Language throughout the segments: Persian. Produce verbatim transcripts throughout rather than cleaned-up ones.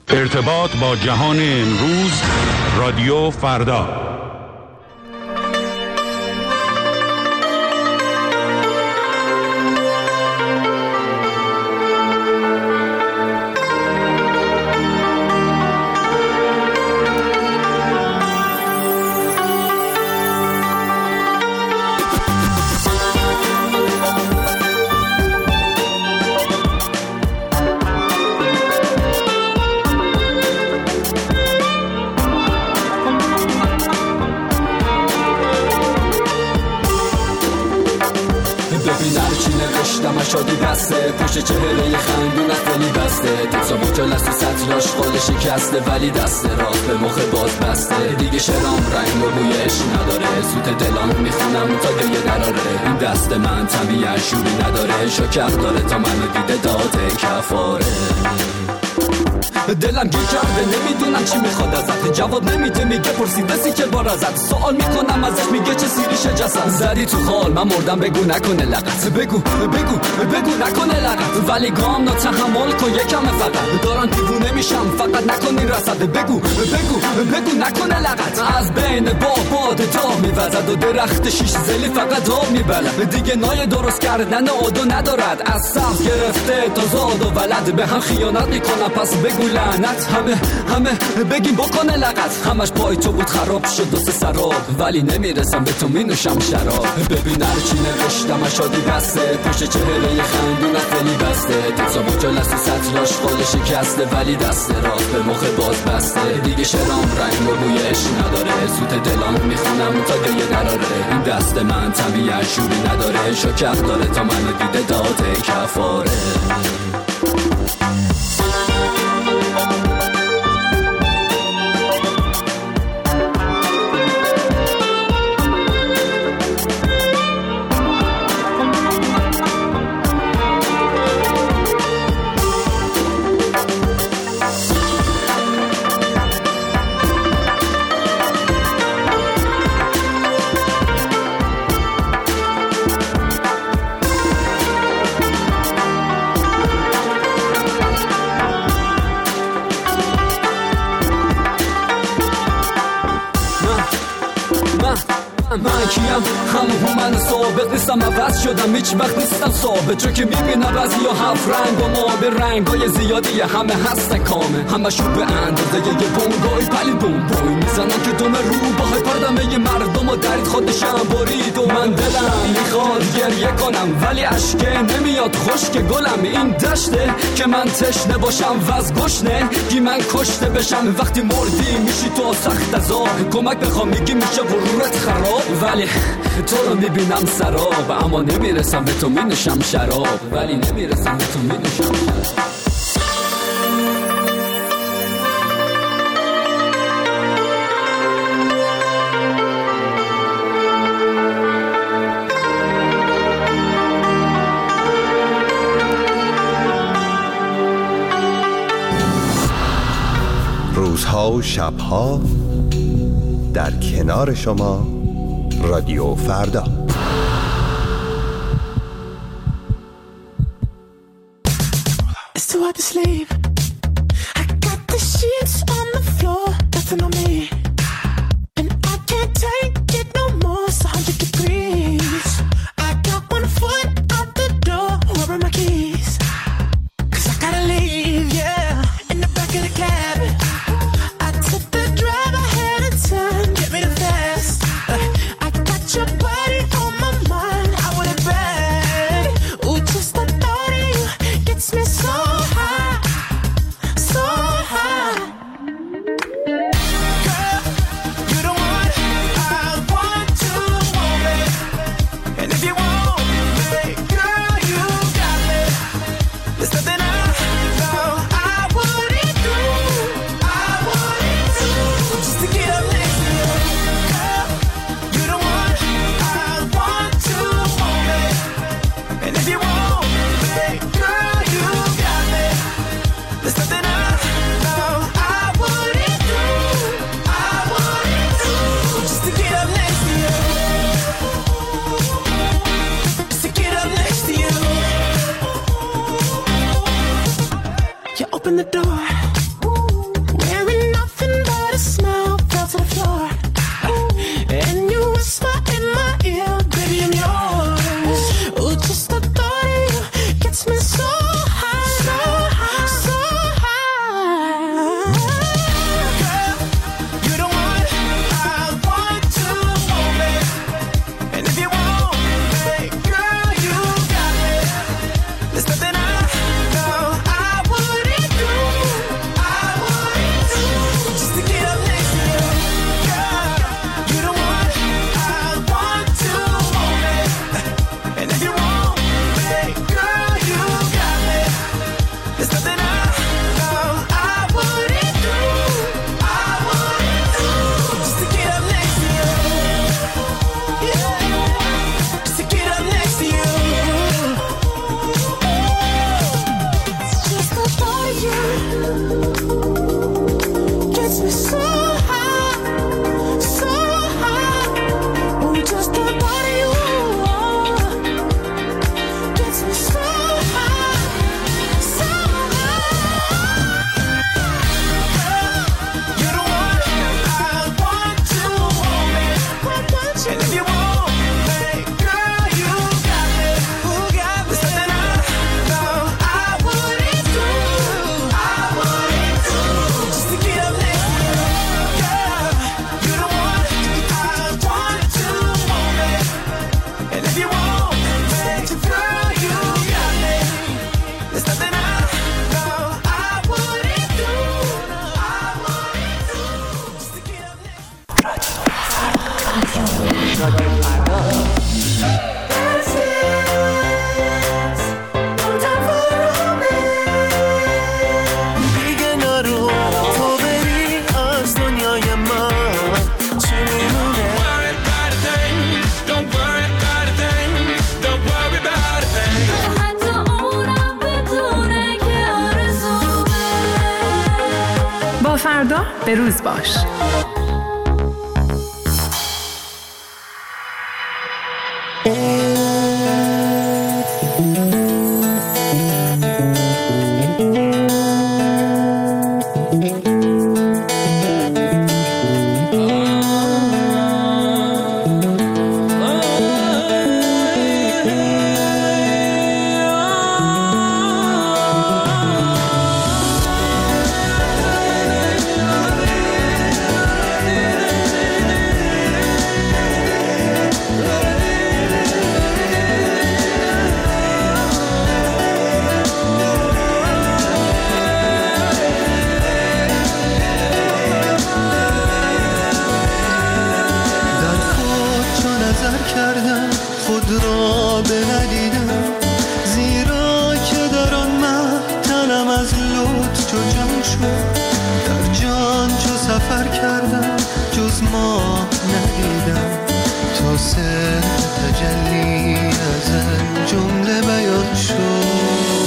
ارتباط با جهان امروز، رادیو فردا. شادی بسته پشت چهره خندون از دلی بسته تکسا بوچال از تو سطراش خال شکسته ولی دست راست به مخ باز بسته دیگه شرام رنگ و بوی عشق نداره سوت دلام میخونم تا گریه نراره این دست من طبیعت شوری نداره شکر داره تا منو دیده داده کفاره دلم گیر کرده نمیدونم چی میخواد ازت جواب نمیده میگه پرسیده سی که بار ازت سوال میکنم ازش میگه چه سیریشه جسد زدی تو خال من مردم بگو نکنه لغت بگو بگو بگو نکنه لغت ولی گام نا تحمل کن یکم فقط دارن دیوونه میشم فقط نکنی رسد بگو بگو بگو نکنه لغت از بین باد تا میوزد و درخت شیش زلی فقط آب میبلد دیگه نای درست کردن آدو ندارد از صف گرفته تا زاد و ولد به هم خیانت میکنم پس بگو لعنت همه همه بگیم بکنه لغت همش پای تو بود خراب شد دو سه سراب ولی نمیرسم به تو مینوشم شراب ببین هر چی نوشتم شادی بسته پشت چهره خندون از دلی بسته تکسا بوچال از تو سطراش خال شکسته ولی دست راست به مخ باز بسته دیگه شرام رنگ و بوی عشق نداره سوت دلام میخونم تا گریه نراره این دست من طبیعت شوری نداره شکر داره تا منو دیده داده کفاره من کیم همون من ثابت نیستم عوض شدم هیچ وقت نیستم ثابت چون که میبینم بعضی ها هفت رنگ و ما به رنگ های زیادی همه هستن کامه همه شو به اندازه یه بونگای پلی بوم بوی میزنن که دوم رو با های پردمه یه مردم و درید خودشم برید و من دلم میخواد گریه کنم ولی عشقه نمیاد خشک گلم این دشته که من تشنه باشم وز گشنه گی من کشته بشم وقتی مردی میشی تو سخت عذاب کمک بخوام میگی میشه غرورت خراب ولی تو رو میبینم سراب اما نمیرسم به تو مینوشم شراب ولی نمیرسم به تو مینوشم شراب روزها و شبها در کنار شما رادیو فردا. It's too hard to sleep. I got the sheets on the floor, nothing on me. And I can't take it no more, it's a hundred degrees. I got one foot out the door, where are my keys? Cause I gotta leave, yeah. In the back of the cab, I took the drive ahead of time, get me the fast. I got your body on my mind, I want it bad. Ooh, just the thought of you gets me so high, so high. Girl, you the one I want to want me. And if you want me, girl, you got me. There's nothing I know I wouldn't do, I wouldn't do, just to get up next to you. Girl, you the one I want to want me. And if you want me, girl, you got me. There's nothing I know I wouldn't do, I wouldn't do, just to get up next to you. Just to get up next to you. You open the door, gets me so high, so high. Oh, just the body you are gets me so high, so high. You're the one I want to hold me, and if you want me, girl, you got me. Who got me? Something I know I wouldn't do, I wouldn't do, just to get up next to you. Girl, you're the one I want to hold me, and if you want me, girl, you got me. There's nothing I know I wouldn't do, I wouldn't do, just to get up next to you. دیگه نرو تو بری از دنیای من چی میمونه حتی اونم بدونه که آرزومه. با فردا به روز باش. در خود چو نظر کردم خود را بندیدم زیرا که در آن مه تنم از لطف چو جان شد در جان چو سفر کردم جز ما ندیدم تا سر تجلی از آن جمله بیان شد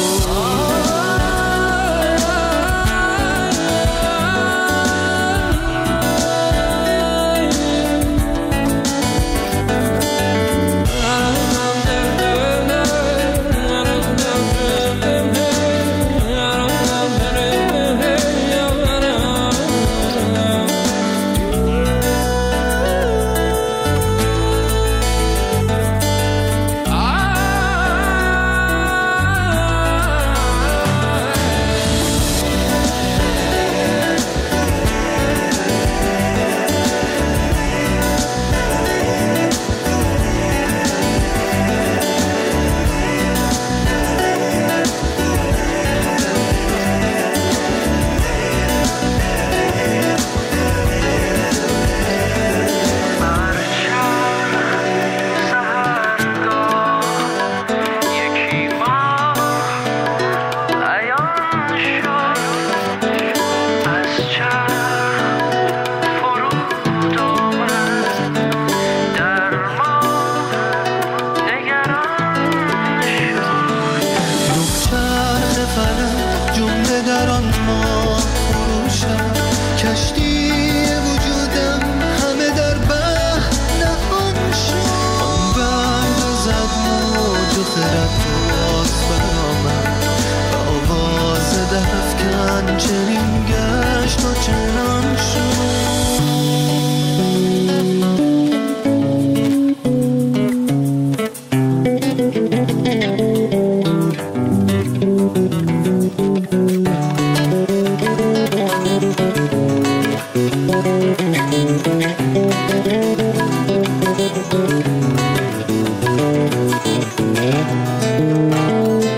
چنین گشت و چنان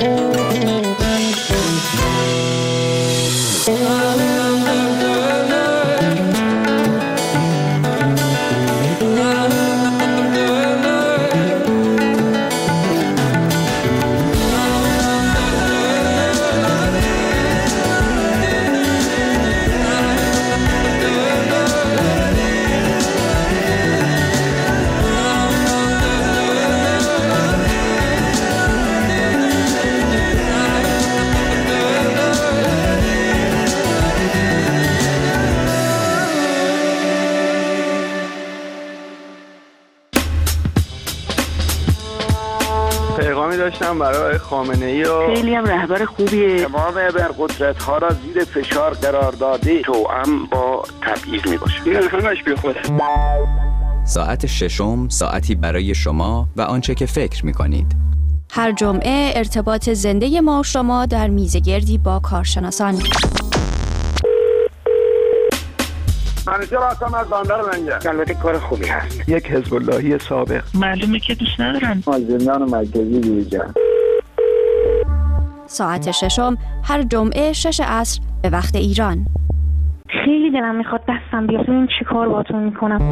شد داشتم برای خامنه‌ای و خیلی هم رهبر خوبیه. تمام ابرقدرت ها را زیر فشار قرار داده، توأم با تبعیض میباشه. این همش بی خوده. ساعت ششم، ساعتی برای شما و آنچه که فکر میکنید. هر جمعه ارتباط زنده ما و شما در میزگردی با کارشناسان. منیجر هستم از بندر منجر. البته کار خوبی هست. یک حزب اللهی سابق. معلومه که دوست ندارن. از زندان مرکزی بیرون. ساعت ششم هر جمعه شش عصر به وقت ایران. خیلی دلم میخواد دستم بیاد ببین چی کار باهاتون میکنم.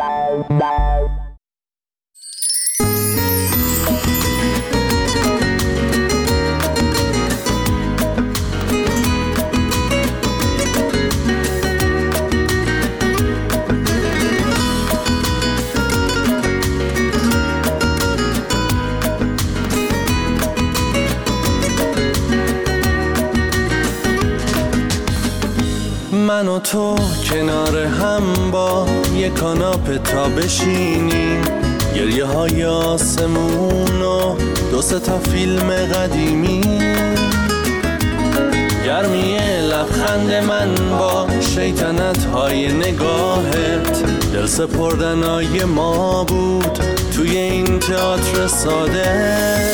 من و تو کنار هم با یک کاناپه تا بشینیم، گریه های آسمون و دو سه تا فیلم قدیمی، گرمی لبخند من با شیطنت های نگاهت، دل سپردنای ما بود توی این تئاتر ساده،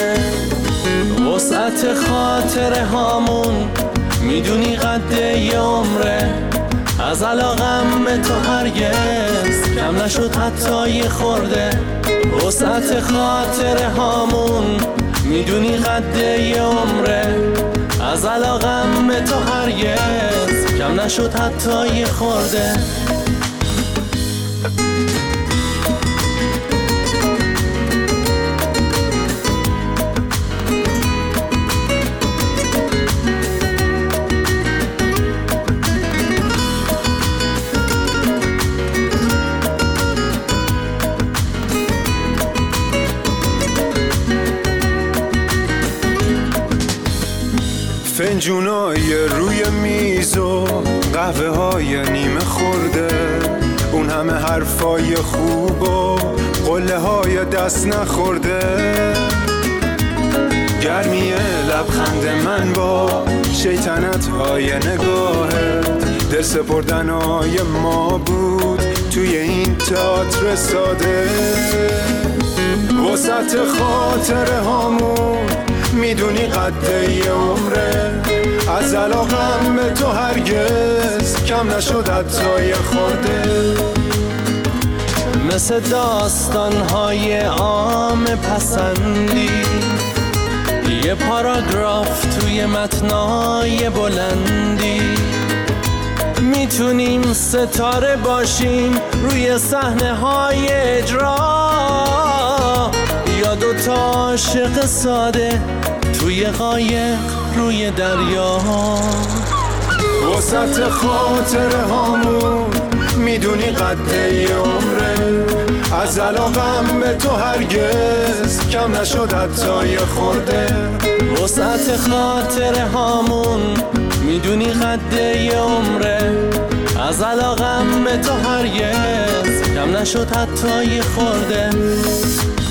وسعت خاطره هامون میدونی قد یه عمره، از علاقم به تو هرگز کم نشد حتی یه خورده، وسعت خاطره هامون میدونی قد یه عمره، از علاقم به تو هرگز کم نشد حتی یه خورده. فنجونای روی میز و قهوه های نیمه خورده، اون همه حرفای خوب و قله های دست نخورده، گرمی لبخند من با شیطنت های نگاهت، دل سپردنای ما بود توی این تئاتر ساده، وسط خاطره هامون میدونی قد یه عمره، از علاقم به تو هرگز کم نشد حتی یه خورده، مثل داستان‌های عام پسندی، یه پاراگراف توی متنای بلندی، میتونیم ستاره باشیم روی صحنه‌های اجرا، یا دو تا عاشق ساده توی قایق روی دریا، وسط خاطره هامون میدونی قد یه عمره، از علاقم به تو هرگز کم نشد حتی یه خورده، وسط خاطره هامون میدونی قد یه عمره، از علاقم به تو هرگز کم نشد حتی یه خورده.